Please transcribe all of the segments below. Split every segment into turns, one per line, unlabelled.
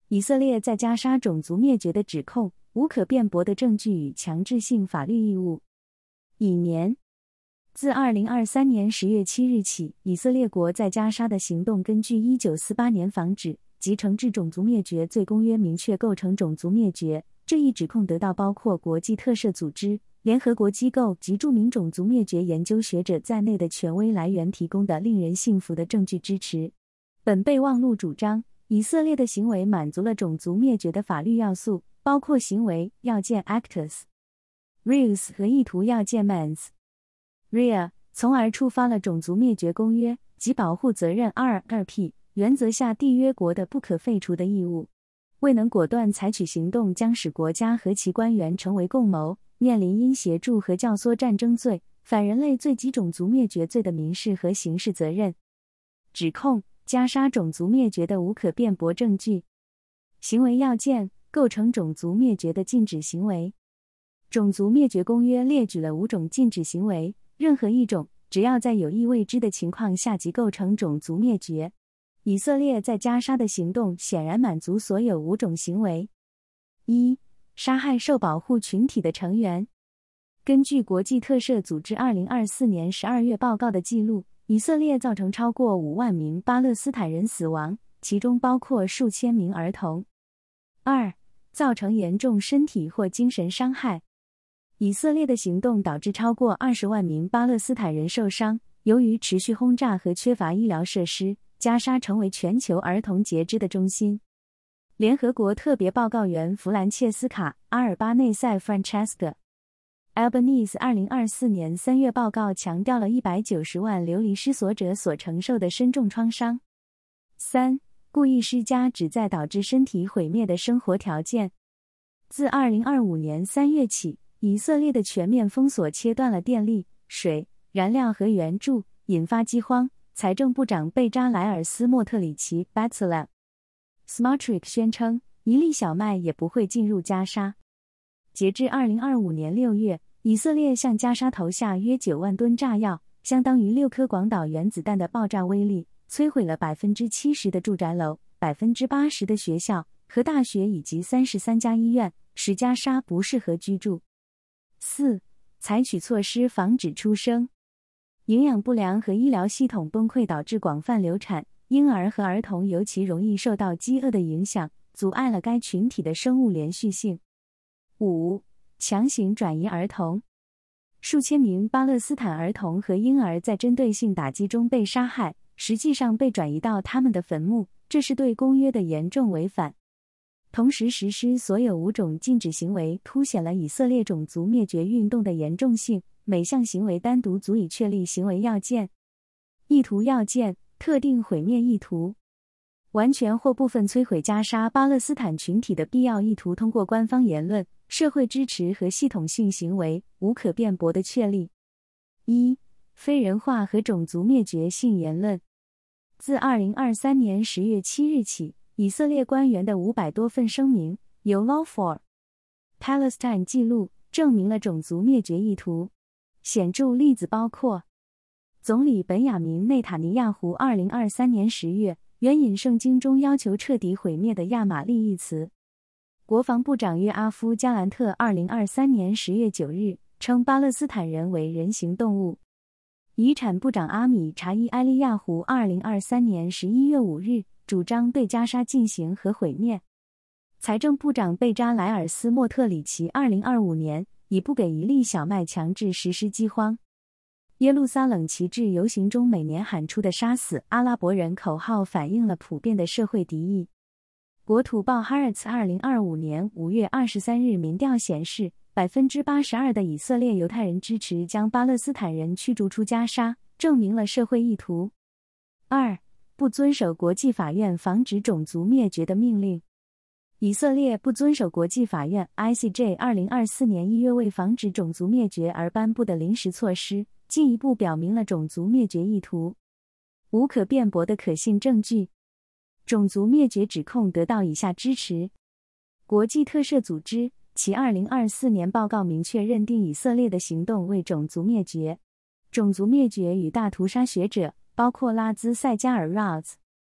以色列在加沙种族灭绝的指控，无可辩驳的证据与强制性法律义务。以年自2023年10月7日起，以色列国在加沙的行动根据1948年防止及惩治种族灭绝罪公约明确构成种族灭绝。这一指控得到包括国际特赦组织、联合国机构及著名种族灭绝研究学者在内的权威来源提供的令人信服的证据支持。本备忘录主张，以色列的行为满足了种族灭绝的法律要素，包括行为要件 actus reus 和意图要件 mens rea， 从而触发了种族灭绝公约及保护责任 2p 原则下缔约国的不可废除的义务。未能果断采取行动，将使国家和其官员成为共谋，面临因协助和教唆战争罪、反人类罪及种族灭绝罪的民事和刑事责任。指控加沙种族灭绝的无可辩驳证据。行为要件构成种族灭绝的禁止行为。种族灭绝公约列举了5种禁止行为，任何一种只要在有意未知的情况下即构成种族灭绝。以色列在加沙的行动显然满足所有5种行为。1. 杀害受保护群体的成员。根据国际特赦组织2024年12月报告的记录，以色列造成超过5万名巴勒斯坦人死亡，其中包括数千名儿童。2. 造成严重身体或精神伤害。以色列的行动导致超过20万名巴勒斯坦人受伤，由于持续轰炸和缺乏医疗设施，加沙成为全球儿童截肢的中心。联合国特别报告员弗兰切斯卡·阿尔巴内塞 Francesca Albanese 2024年3月报告强调了190万流离失所者所承受的深重创伤。3. 故意施加旨在导致身体毁灭的生活条件。自2025年3月起，以色列的全面封锁切断了电力、水、燃料和援助，引发饥荒。财政部长贝扎莱尔斯·莫特里奇 Bezalel Smotrich 宣称，一粒小麦也不会进入加沙。截至2025年6月，以色列向加沙投下约9万吨炸药，相当于6颗广岛原子弹的爆炸威力，摧毁了70%的住宅楼、80%的学校和大学以及33家医院，使加沙不适合居住。4. 采取措施防止出生。营养不良和医疗系统崩溃导致广泛流产，婴儿和儿童尤其容易受到饥饿的影响，阻碍了该群体的生物连续性。5. 强行转移儿童。数千名巴勒斯坦儿童和婴儿在针对性打击中被杀害，实际上被转移到他们的坟墓，这是对公约的严重违反。同时实施所有5种禁止行为，凸显了以色列种族灭绝运动的严重性。每项行为单独足以确立行为要件。意图要件，特定毁灭意图。完全或部分摧毁加沙巴勒斯坦群体的必要意图通过官方言论、社会支持和系统性行为无可辩驳地确立。1. 非人化和种族灭绝性言论。自2023年10月7日起，以色列官员的500多份声明，由 Law for Palestine 记录，证明了种族灭绝意图。显著例子包括：总理本雅明内塔尼亚胡2023年10月援引圣经中要求彻底毁灭的亚玛力一词；国防部长约阿夫·加兰特2023年10月9日称巴勒斯坦人为人形动物；遗产部长阿米查伊·埃利亚胡2023年11月5日主张对加沙进行核毁灭；财政部长贝扎莱尔斯·莫特里奇2025年以不给一粒小麦强制实施饥荒。耶路撒冷旗帜游行中每年喊出的杀死阿拉伯人口号反映了普遍的社会敌意。国土报 Haaretz 2025年5月23日民调显示， 82% 的以色列犹太人支持将巴勒斯坦人驱逐出加沙，证明了社会意图。2. 不遵守国际法院防止种族灭绝的命令。以色列不遵守国际法院 ICJ 2024年1月为防止种族灭绝而颁布的临时措施，进一步表明了种族灭绝意图。无可辩驳的可信证据。种族灭绝指控得到以下支持：国际特赦组织其2024年报告明确认定以色列的行动为种族灭绝。种族灭绝与大屠杀学者包括拉兹塞加尔 Raz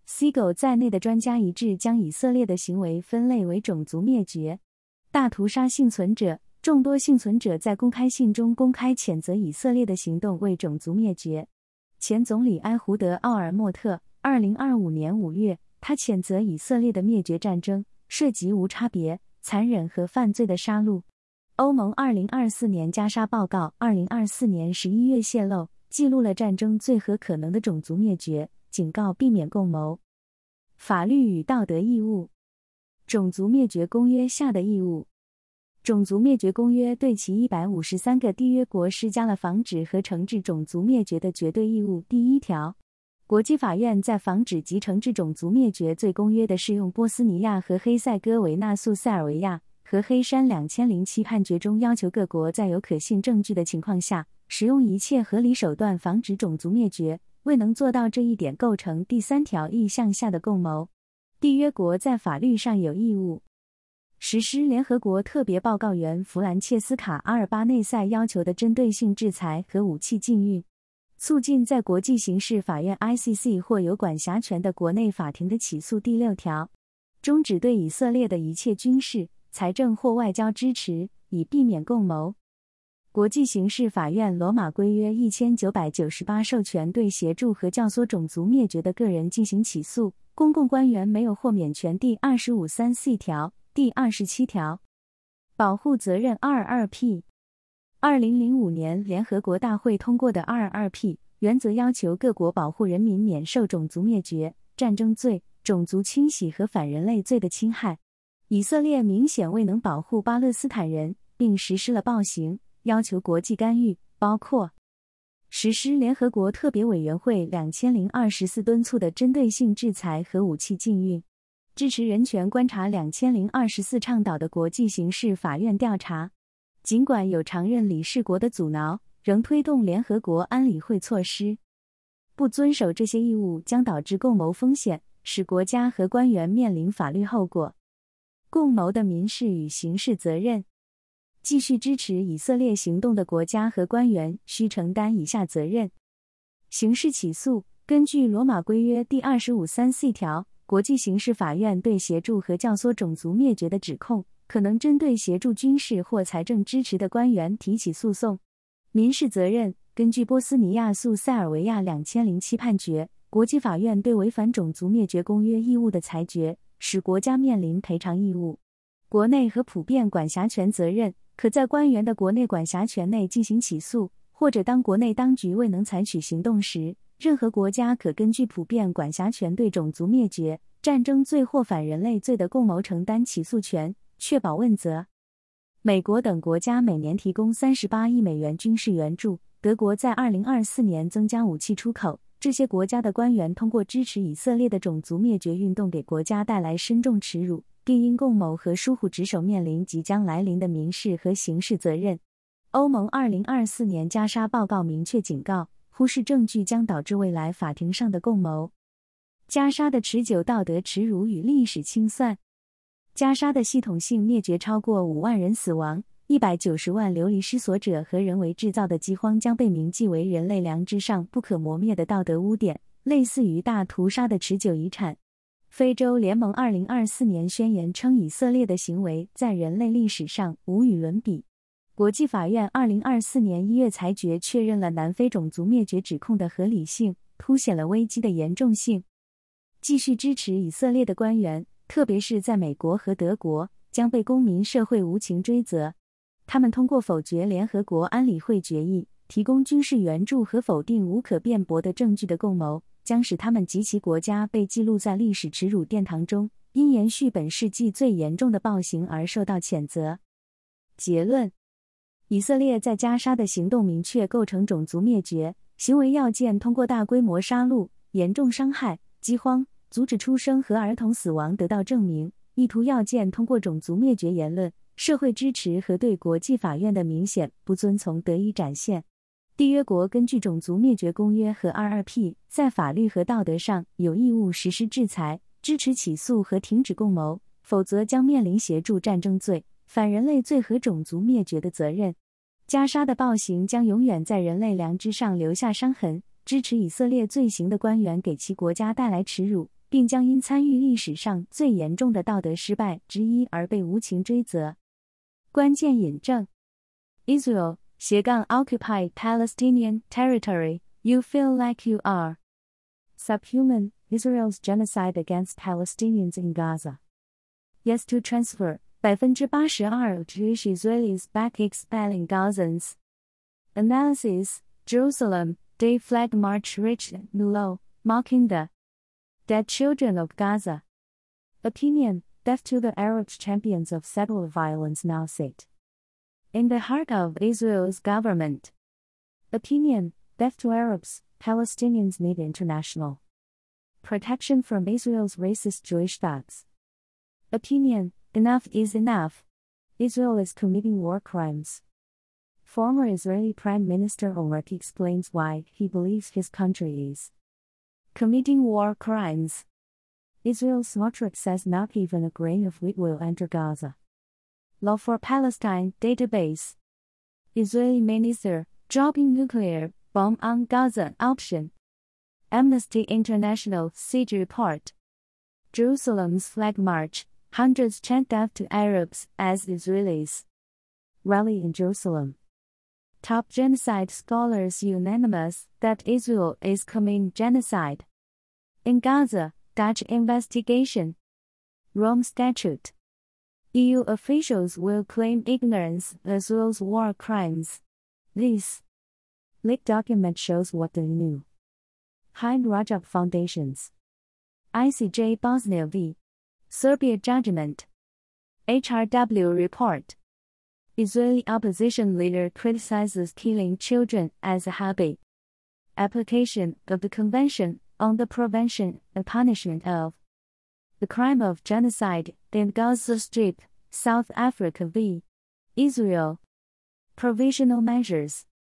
Siegel 在内的专家一致将以色列的行为分类为种族灭绝。大屠杀幸存者，众多幸存者在公开信中公开谴责以色列的行动为种族灭绝。前总理埃胡德·奥尔默特2025年5月，他谴责以色列的灭绝战争涉及无差别、残忍和犯罪的杀戮。欧盟2024年加沙报告2024年11月泄露，记录了战争罪和可能的种族灭绝，警告避免共谋。法律与道德义务。种族灭绝公约下的义务。种族灭绝公约对其153个缔约国施加了防止和惩治种族灭绝的绝对义务。第1条，国际法院在防止及惩治种族灭绝罪公约的适用波斯尼亚和黑塞哥维纳诉塞尔维亚和黑山2007判决中要求各国在有可信证据的情况下，使用一切合理手段防止种族灭绝，未能做到这一点构成第3条意项下的共谋。缔约国在法律上有义务实施联合国特别报告员弗兰切斯卡·阿尔巴内塞要求的针对性制裁和武器禁运，促进在国际刑事法院 ICC 或有管辖权的国内法庭的起诉。第6条，终止对以色列的一切军事、财政或外交支持，以避免共谋。国际刑事法院罗马规约1998授权对协助和教唆种族灭绝的个人进行起诉，公共官员没有豁免权。第253C 条。第27条，保护责任 22P。 2005年联合国大会通过的 22P 原则要求各国保护人民免受种族灭绝、战争罪、种族清洗和反人类罪的侵害。以色列明显未能保护巴勒斯坦人，并实施了暴行，要求国际干预，包括实施联合国特别委员会2024敦促的针对性制裁和武器禁运，支持人权观察2024倡导的国际刑事法院调查。尽管有常任理事国的阻挠，仍推动联合国安理会措施。不遵守这些义务将导致共谋风险，使国家和官员面临法律后果。共谋的民事与刑事责任。继续支持以色列行动的国家和官员需承担以下责任。刑事起诉。根据罗马规约第253C 条，国际刑事法院对协助和教唆种族灭绝的指控，可能针对协助军事或财政支持的官员提起诉讼。民事责任。根据波斯尼亚诉塞尔维亚2007判决，国际法院对违反种族灭绝公约义务的裁决，使国家面临赔偿义务。国内和普遍管辖权责任。可在官员的国内管辖权内进行起诉，或者当国内当局未能采取行动时，任何国家可根据普遍管辖权对种族灭绝、战争罪或反人类罪的共谋承担起诉权，确保问责。美国等国家每年提供38亿美元军事援助，德国在2024年增加武器出口。这些国家的官员通过支持以色列的种族灭绝运动给国家带来深重耻辱，并因共谋和疏忽职守面临即将来临的民事和刑事责任。欧盟2024年加沙报告明确警告，忽视证据将导致未来法庭上的共谋。加沙的持久道德耻辱与历史清算。加沙的系统性灭绝超过5万人死亡，190万流离失所者和人为制造的饥荒将被铭记为人类良知上不可磨灭的道德污点，类似于大屠杀的持久遗产。非洲联盟2024年宣言称，以色列的行为在人类历史上无与伦比。国际法院2024年1月裁决确认了南非种族灭绝指控的合理性，凸显了危机的严重性。继续支持以色列的官员，特别是在美国和德国，将被公民社会无情追责。他们通过否决联合国安理会决议、提供军事援助和否定无可辩驳的证据的共谋，将使他们及其国家被记录在历史耻辱殿堂中，因延续本世纪最严重的暴行而受到谴责。结论：以色列在加沙的行动明确构成种族灭绝，行为要件通过大规模杀戮、严重伤害、饥荒、阻止出生和儿童死亡得到证明，意图要件通过种族灭绝言论、社会支持和对国际法院的明显不遵从得以展现。缔约国根据种族灭绝公约和 22P 在法律和道德上有义务实施制裁，支持起诉和停止共谋，否则将面临协助战争罪、反人类罪和种族灭绝的责任。加沙的暴行将永远在人类良知上留下伤痕，支持以色列罪行的官员给其国家带来耻辱， 并将因参与历史上最严重的道德失败之一而被无情追责。关键引证 Israel occupied Palestinian territory, you feel like you are subhuman, Israel's genocide against Palestinians in Gaza. Yes to transfer, 82% Jewish Israelis back expelling Gazans. Analysis, Jerusalem, Day Flag March reached new low, marking the dead children of Gaza. Opinion, death to the Arab champions of settler violence now sit in the heart of Israel's government. Opinion, death to Arabs, Palestinians need international protection from Israel's racist Jewish thugs. Opinion, enough is enough. Israel is committing war crimes. Former Israeli Prime Minister Olmert explains why he believes his country is committing war crimes. Israel's Smotrich says not even a grain of wheat will enter Gaza. Law for Palestine database. Israeli minister, dropping nuclear bomb on Gaza option. Amnesty International siege report. Jerusalem's flag march, hundreds chant death to Arabs as Israelis rally in Jerusalem. Top genocide scholars unanimous that Israel is committing genocide. In Gaza, Dutch investigation. Rome Statute. EU officials will claim ignorance of Israel's war crimes. This leaked document shows what they knew. Hind Rajab Foundations. ICJ Bosnia v. Serbia judgment. HRW report. Israeli opposition leader criticizes killing children as a hobby. Application of the Convention on the Prevention and Punishment of the Crime of Genocide in Gaza Strip, South Africa v. Israel. Provisional measures.